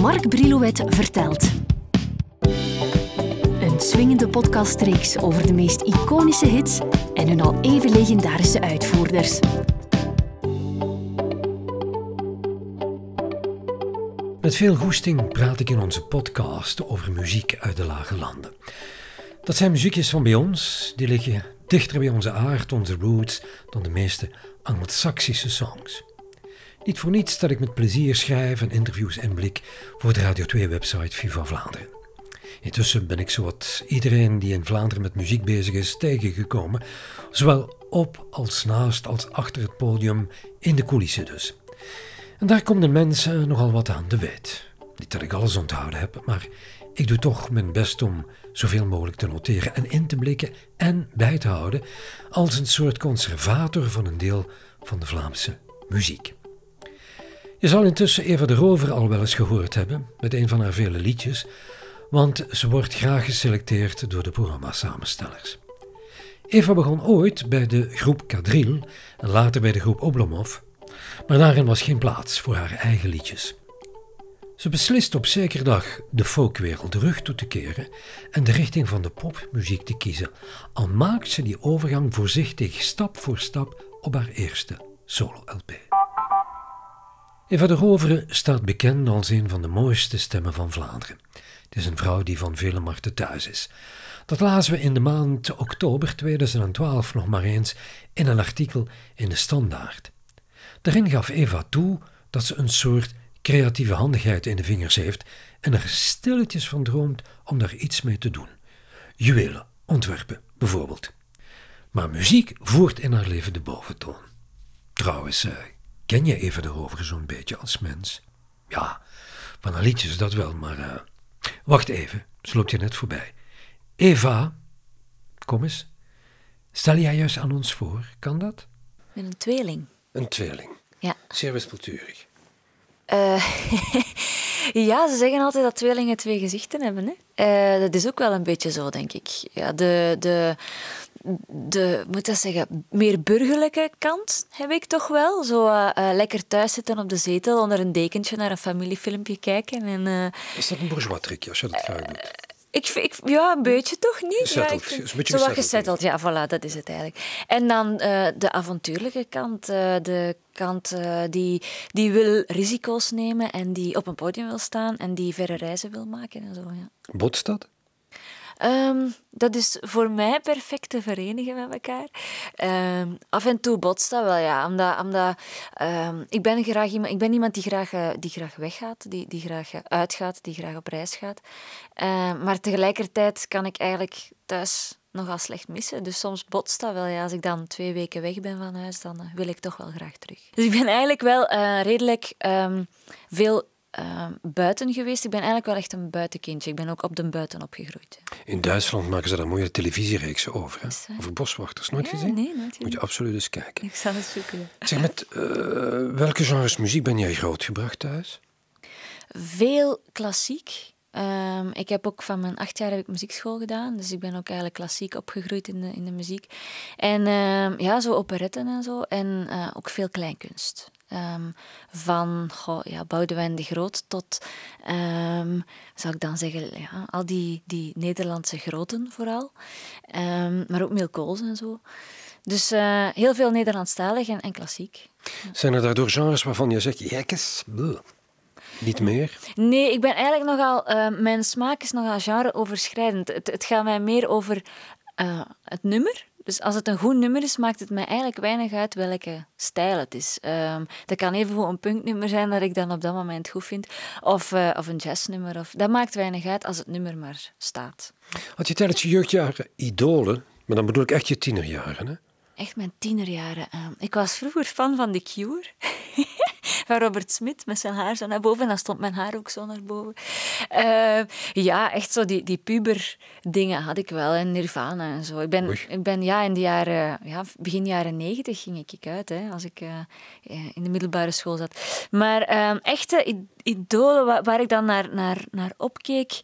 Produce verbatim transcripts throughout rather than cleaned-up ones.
Mark Brilouet vertelt. Een swingende podcastreeks over de meest iconische hits en hun al even legendarische uitvoerders. Met veel goesting praat ik in onze podcast over muziek uit de lage landen. Dat zijn muziekjes van bij ons, die liggen dichter bij onze aard, onze roots, dan de meeste Anglo-Saxische songs. Niet voor niets dat ik met plezier schrijf en interviews inblik voor de Radio twee-website Viva Vlaanderen. Intussen ben ik zowat iedereen die in Vlaanderen met muziek bezig is tegengekomen, zowel op als naast als achter het podium, in de coulissen dus. En daar komen de mensen nogal wat aan te weten. Niet dat ik alles onthouden heb, maar ik doe toch mijn best om zoveel mogelijk te noteren en in te blikken en bij te houden als een soort conservator van een deel van de Vlaamse muziek. Je zal intussen Eva de Rover al wel eens gehoord hebben met een van haar vele liedjes, want ze wordt graag geselecteerd door de programma-samenstellers. Eva begon ooit bij de groep Kadril en later bij de groep Oblomov, maar daarin was geen plaats voor haar eigen liedjes. Ze beslist op zekere dag de folkwereld de rug toe te keren en de richting van de popmuziek te kiezen, al maakt ze die overgang voorzichtig stap voor stap op haar eerste solo-L P. Eva de Rover staat bekend als een van de mooiste stemmen van Vlaanderen. Het is een vrouw die van vele markten thuis is. Dat lazen we in de maand oktober tweeduizend twaalf nog maar eens in een artikel in de Standaard. Daarin gaf Eva toe dat ze een soort creatieve handigheid in de vingers heeft en er stilletjes van droomt om daar iets mee te doen. Juwelen, ontwerpen bijvoorbeeld. Maar muziek voert in haar leven de boventoon. Trouwens, eh, ken je Eva de Rover zo'n beetje als mens? Ja, van haar liedjes dat wel, maar uh, wacht even, ze loopt je net voorbij. Eva, kom eens. Stel jij juist aan ons voor, kan dat? Met een tweeling. Een tweeling. Ja. Zeer wispelturig. Uh, ja, ze zeggen altijd dat tweelingen twee gezichten hebben. Hè? Uh, dat is ook wel een beetje zo, denk ik. Ja, de, de, de moet dat zeggen, meer burgerlijke kant heb ik toch wel. Zo uh, uh, lekker thuis zitten op de zetel, onder een dekentje naar een familiefilmpje kijken. En, uh, is dat een bourgeois trucje, als je dat graag doet? Ik, ik, ja, een beetje toch niet? Gesetteld. Ja, vind, een beetje zo wat gesetteld, ja, voilà, dat is het eigenlijk. En dan uh, de avontuurlijke kant, uh, de kant uh, die, die wil risico's nemen en die op een podium wil staan en die verre reizen wil maken en zo, ja. Botst dat? Um, dat is voor mij perfect te verenigen met elkaar. Um, af en toe botst dat wel, ja. Omdat, omdat, um, ik, ben graag iemand, ik ben iemand die graag, uh, die graag weggaat, die, die graag uh, uitgaat, die graag op reis gaat. Uh, maar tegelijkertijd kan ik eigenlijk thuis nogal slecht missen. Dus soms botst dat wel. Ja. Als ik dan twee weken weg ben van huis, dan uh, wil ik toch wel graag terug. Dus ik ben eigenlijk wel uh, redelijk um, veel Uh, buiten geweest. Ik ben eigenlijk wel echt een buitenkindje. Ik ben ook op de buiten opgegroeid. Ja. In Duitsland maken ze daar mooie televisiereeksen over. Hè? Is, uh... Over boswachters. Nooit ja, gezien? Nee, nooit gezien. Moet je absoluut eens kijken. Ik zal het zoeken. Ja. Zeg, met uh, welke genres muziek ben jij grootgebracht thuis? Veel klassiek. Um, ik heb ook van mijn acht jaar heb ik muziekschool gedaan, dus ik ben ook eigenlijk klassiek opgegroeid in de, in de muziek. En um, ja, zo operetten en zo. En uh, ook veel kleinkunst. Um, van goh, ja, Boudewijn de Groot tot, um, zou ik dan zeggen, ja, al die, die Nederlandse groten vooral. Um, maar ook Miel Kools en zo. Dus uh, heel veel Nederlandstalig en, en klassiek. Ja. Zijn er daardoor genres waarvan je zegt, jekkes, niet meer? Nee, ik ben eigenlijk nogal... Uh, mijn smaak is nogal genreoverschrijdend. Het, het gaat mij meer over uh, het nummer. Dus als het een goed nummer is, maakt het mij eigenlijk weinig uit welke stijl het is. Um, dat kan evengoed een punknummer zijn dat ik dan op dat moment goed vind. Of, uh, of een jazznummer. Of, dat maakt weinig uit als het nummer maar staat. Had je tijdens je jeugdjaren idolen? Maar dan bedoel ik echt je tienerjaren, hè? Echt mijn tienerjaren. Uh, ik was vroeger fan van The Cure. Van Robert Smith, met zijn haar zo naar boven. En dan stond mijn haar ook zo naar boven. Uh, ja, echt zo die, die puber dingen had ik wel. En Nirvana en zo. Ik ben, ik ben ja, in de jaren... Ja, begin jaren negentig ging ik uit, hè, als ik uh, in de middelbare school zat. Maar uh, echte idolen waar, waar ik dan naar, naar, naar opkeek...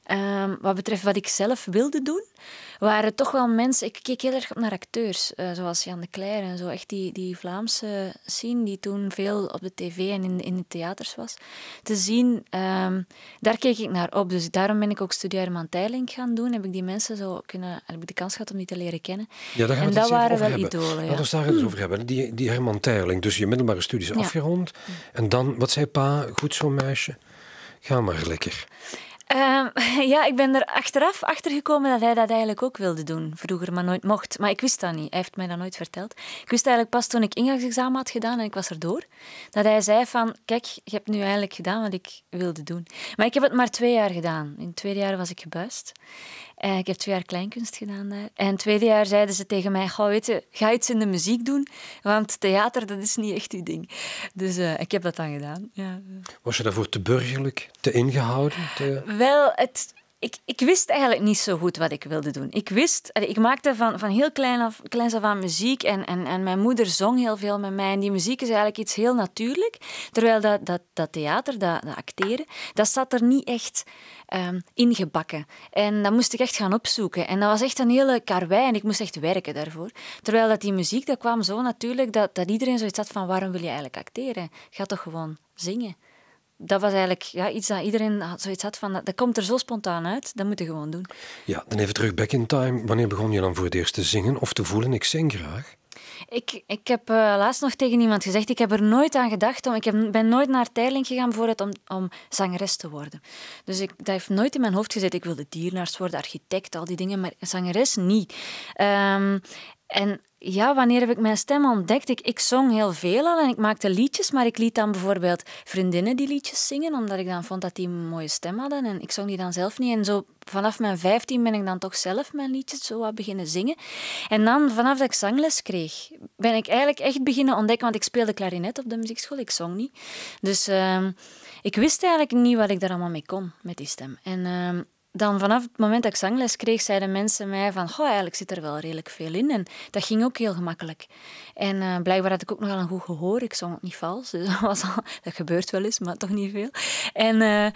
Um, wat betreft wat ik zelf wilde doen, waren toch wel mensen... Ik keek heel erg op naar acteurs, uh, zoals Jan de Cler en zo. Echt die, die Vlaamse scene die toen veel op de tv en in, in de theaters was. Te zien, um, daar keek ik naar op. Dus daarom ben ik ook Studio Herman Teylink gaan doen. Heb ik die mensen zo kunnen... Heb ik de kans gehad om die te leren kennen. Ja, daar gaan en we het dat waren over wel hebben. idolen. Ja. Laten we het daar eens over hebben. Die, die Herman Teylink, dus je middelbare studies ja. afgerond. En dan, wat zei pa? Goed zo'n meisje. Ga maar lekker. Uh, ja, ik ben er achteraf achter gekomen dat hij dat eigenlijk ook wilde doen. Vroeger, maar nooit mocht. Maar ik wist dat niet. Hij heeft mij dat nooit verteld. Ik wist eigenlijk pas toen ik ingangsexamen had gedaan en ik was erdoor, dat hij zei van, kijk, je hebt nu eigenlijk gedaan wat ik wilde doen. Maar ik heb het maar twee jaar gedaan. In het tweede jaar was ik gebuist. Uh, ik heb twee jaar kleinkunst gedaan daar. En in het tweede jaar zeiden ze tegen mij, ga, weet je, ga iets in de muziek doen, want theater, dat is niet echt uw ding. Dus uh, ik heb dat dan gedaan. Ja. Was je daarvoor te burgerlijk, te ingehouden? Te... Wel, het... Ik, ik wist eigenlijk niet zo goed wat ik wilde doen. Ik wist, ik maakte van, van heel klein af, kleins af aan muziek en, en, en mijn moeder zong heel veel met mij. En die muziek is eigenlijk iets heel natuurlijk. Terwijl dat, dat, dat theater, dat, dat acteren, dat zat er niet echt um, ingebakken. En dat moest ik echt gaan opzoeken. En dat was echt een hele karwei en ik moest echt werken daarvoor. Terwijl dat die muziek, dat kwam zo natuurlijk dat, dat iedereen zoiets had van, waarom wil je eigenlijk acteren? Ga toch gewoon zingen? Dat was eigenlijk ja, iets dat iedereen zoiets had van, dat komt er zo spontaan uit, dat moet je gewoon doen. Ja, dan even terug back in time. Wanneer begon je dan voor het eerst te zingen of te voelen, ik zing graag? Ik, ik heb uh, laatst nog tegen iemand gezegd, ik heb er nooit aan gedacht, om, ik heb, ben nooit naar Teylink gegaan bijvoorbeeld om, om zangeres te worden. Dus ik, dat heeft nooit in mijn hoofd gezet, ik wilde dierenarts worden, architect, al die dingen, maar zangeres niet. Um, en ja, wanneer heb ik mijn stem ontdekt? Ik, ik zong heel veel al en ik maakte liedjes, maar ik liet dan bijvoorbeeld vriendinnen die liedjes zingen, omdat ik dan vond dat die een mooie stem hadden en ik zong die dan zelf niet. En zo vanaf mijn vijftien ben ik dan toch zelf mijn liedjes zo wat beginnen zingen. En dan, vanaf dat ik zangles kreeg, ben ik eigenlijk echt beginnen ontdekken, want ik speelde klarinet op de muziekschool, ik zong niet. Dus uh, ik wist eigenlijk niet wat ik daar allemaal mee kon, met die stem. En... Uh, Dan vanaf het moment dat ik zangles kreeg, zeiden mensen mij van, goh, eigenlijk zit er wel redelijk veel in. En dat ging ook heel gemakkelijk. En uh, blijkbaar had ik ook nogal een goed gehoor. Ik zong ook niet vals. Dus dat, was al, dat gebeurt wel eens, maar toch niet veel. En uh,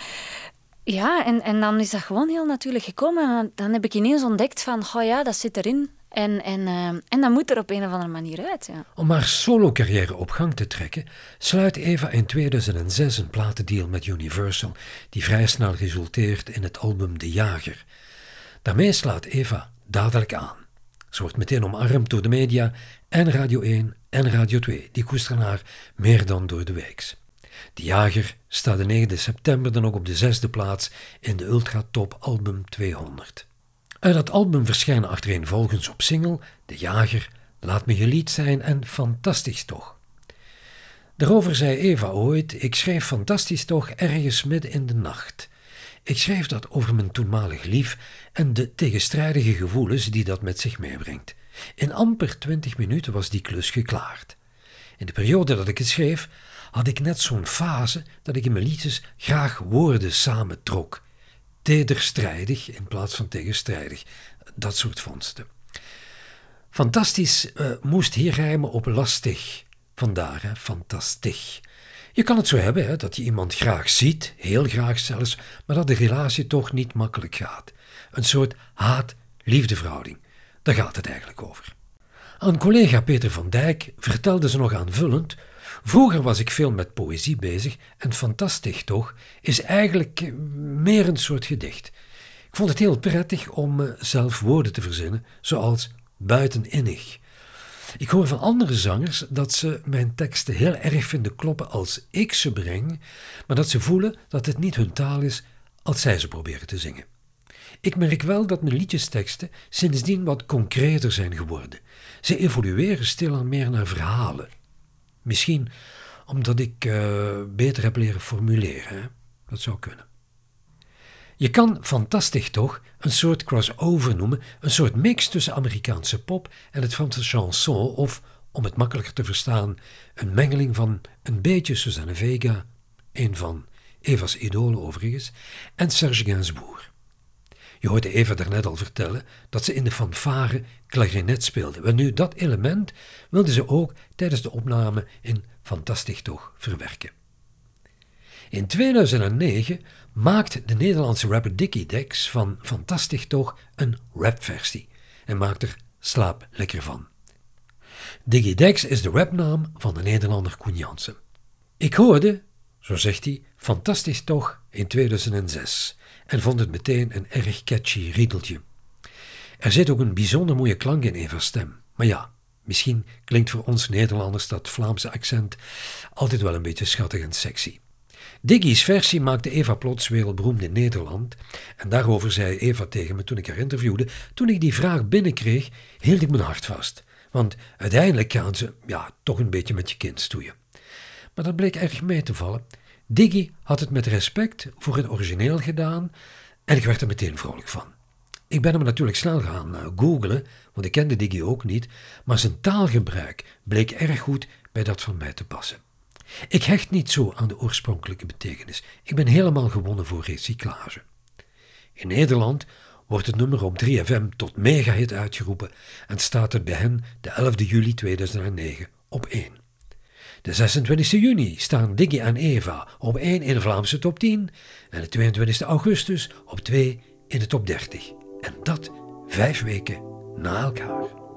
ja, en, en dan is dat gewoon heel natuurlijk gekomen. En dan, dan heb ik ineens ontdekt van, goh ja, dat zit erin. En, en, uh, en dat moet er op een of andere manier uit. Ja. Om haar solo-carrière op gang te trekken, sluit Eva in tweeduizend zes een platendeal met Universal, die vrij snel resulteert in het album De Jager. Daarmee slaat Eva dadelijk aan. Ze wordt meteen omarmd door de media en Radio één en Radio twee. Die koesteren haar meer dan door de weeks. De Jager staat de negende september dan ook op de zesde plaats in de Ultratop Album tweehonderd. Uit dat album verschijnen achtereenvolgens op single De Jager, Laat me je lied zijn en Fantastisch toch. Daarover zei Eva ooit, ik schreef Fantastisch toch ergens midden in de nacht. Ik schreef dat over mijn toenmalig lief en de tegenstrijdige gevoelens die dat met zich meebrengt. In amper twintig minuten was die klus geklaard. In de periode dat ik het schreef, had ik net zo'n fase dat ik in mijn liedjes graag woorden samentrok. Tederstrijdig in plaats van tegenstrijdig. Dat soort vondsten. Fantastisch uh, moest hier rijmen op lastig. Vandaar, hè, fantastisch. Je kan het zo hebben, hè, dat je iemand graag ziet, heel graag zelfs, maar dat de relatie toch niet makkelijk gaat. Een soort haat-liefdeverhouding. Daar gaat het eigenlijk over. Aan collega Peter van Dijk vertelde ze nog aanvullend, vroeger was ik veel met poëzie bezig en Fantastisch toch is eigenlijk meer een soort gedicht. Ik vond het heel prettig om zelf woorden te verzinnen, zoals buiteninnig. Ik hoor van andere zangers dat ze mijn teksten heel erg vinden kloppen als ik ze breng, maar dat ze voelen dat het niet hun taal is als zij ze proberen te zingen. Ik merk wel dat mijn liedjesteksten sindsdien wat concreter zijn geworden. Ze evolueren stilaan meer naar verhalen. Misschien omdat ik uh, beter heb leren formuleren. Hè? Dat zou kunnen. Je kan Fantastisch toch een soort crossover noemen, een soort mix tussen Amerikaanse pop en het Franse chanson, of, om het makkelijker te verstaan, een mengeling van een beetje Suzanne Vega, een van Eva's idolen overigens, en Serge Gainsbourg. Je hoorde Eva daarnet al vertellen dat ze in de fanfare klarinet speelde. Wel nu, dat element wilde ze ook tijdens de opname in Fantastisch toch verwerken. In tweeduizend negen maakt de Nederlandse rapper Dickie Dex van Fantastisch Toch een rapversie en maakt er Slaap Lekker van. Dickie Dex is de rapnaam van de Nederlander Koen Jansen. Ik hoorde, zo zegt hij, Fantastisch Toch in tweeduizend zes en vond het meteen een erg catchy riedeltje. Er zit ook een bijzonder mooie klank in Eva's stem, maar ja, misschien klinkt voor ons Nederlanders dat Vlaamse accent altijd wel een beetje schattig en sexy. Diggie's versie maakte Eva plots wereldberoemd in Nederland en daarover zei Eva tegen me toen ik haar interviewde. Toen ik die vraag binnenkreeg, hield ik mijn hart vast. Want uiteindelijk gaan ze, ja, toch een beetje met je kind stoeien. Maar dat bleek erg mee te vallen. Diggie had het met respect voor het origineel gedaan en ik werd er meteen vrolijk van. Ik ben hem natuurlijk snel gaan uh, googlen, want ik kende Diggie ook niet, maar zijn taalgebruik bleek erg goed bij dat van mij te passen. Ik hecht niet zo aan de oorspronkelijke betekenis. Ik ben helemaal gewonnen voor recyclage. In Nederland wordt het nummer op drie F M tot megahit uitgeroepen en staat het bij hen de elfde juli tweeduizend negen op één. De zesentwintigste juni staan Diggie en Eva op één in de Vlaamse top tien en de tweeëntwintigste augustus op twee in de top dertig. En dat vijf weken na elkaar.